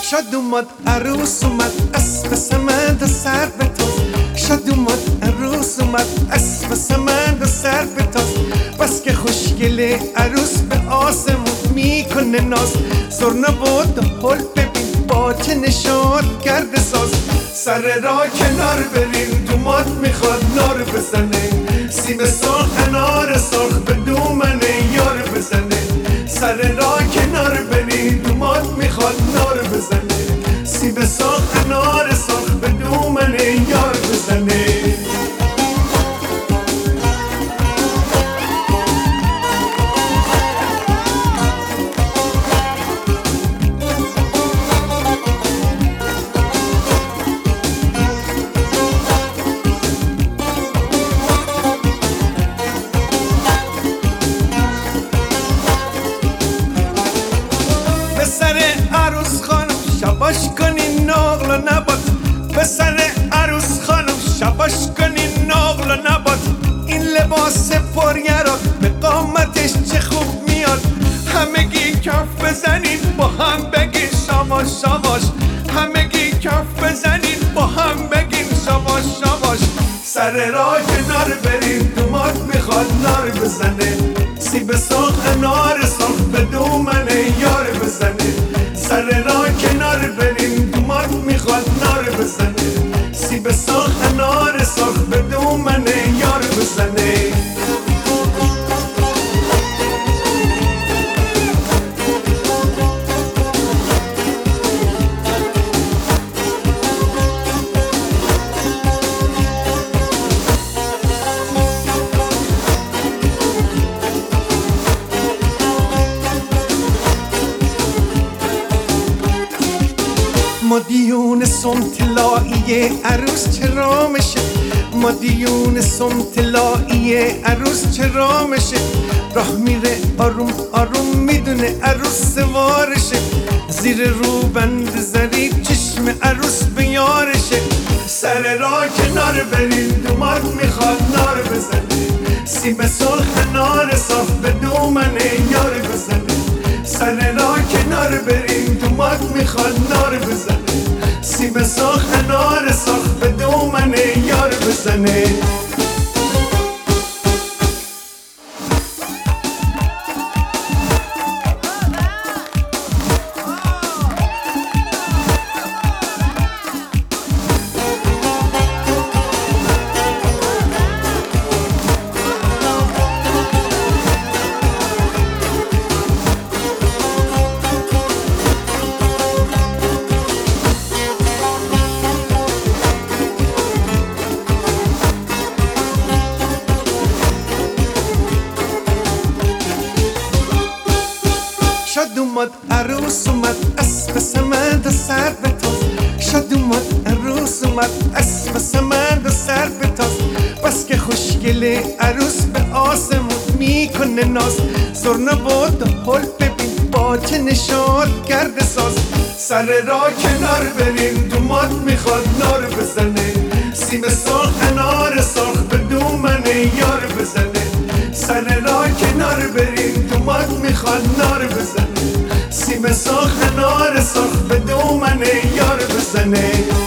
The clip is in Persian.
شاد اومد عروس اومد اسب سمند و سر به تاز. شاد اومد عروس اومد اسب سمند و سر به تاز. بس که خوشگله عروس به آسمون میکنه ناز. سرنا بود حل ببین با چه نشاد کرده ساز. سر را کنار بریم دومات میخواد نار بزنه. سیب سرخ انار سرخ به دومن یار بزنه. سر را کنار بریم دومات میخواد نار بزنه. سیب سرخ انار سرخ به دومن یار بزنه. سر عروس خانم شباش کنین نقل و نبات. به سر عروس خانم شباش کنین نقل و نبات. این لباس پریرا به قامتش چه خوب میاد. همگی کف بزنین با هم بگین شاباش شاباش. همگی کف بزنین با هم بگین شاباش شاباش. سر راه کنار بریم دومات میخواد نار بزنه. سیب سرخ انار سرخ به دومن یار بزنه. سر راه کنار بریم دومات میخواد نار بزنه. سیب سرخ انار سرخ به دومن یار بزنه. مدیون سمتلایی عروس چرا میشه. مدیون سمتلایی عروس چرا میشه. راه میره آروم آروم میدونه عروس سوارشه. زیر روبند زری چشم عروس به یارشه. سر راه کنار بریم دومات میخواد نار بزنه. سیب سرخ انار سرخ به دومن یار بزنه. سر راه کنار بریم دومات میخواد نار بزنه. سیب سرخ انار سرخ به دومن یار بزنه. شاد اومد عروس اومد اسب سمند و سر به تاز. شاد اومد عروس اومد اسب سمند و سر به تاز. بس که خوشگله عروس به آسمون میکنه ناز. سرنا بود حل ببین با چه نشاد کرده ساز. سر را کنار بریم دومات میخواد نار بزنه. سیب سرخ انار سرخ به دومن یار بزنه. سر را کنار بریم دومات میخواد نار بزنه. سیب سرخ انار سرخ به دومن یار بزنه.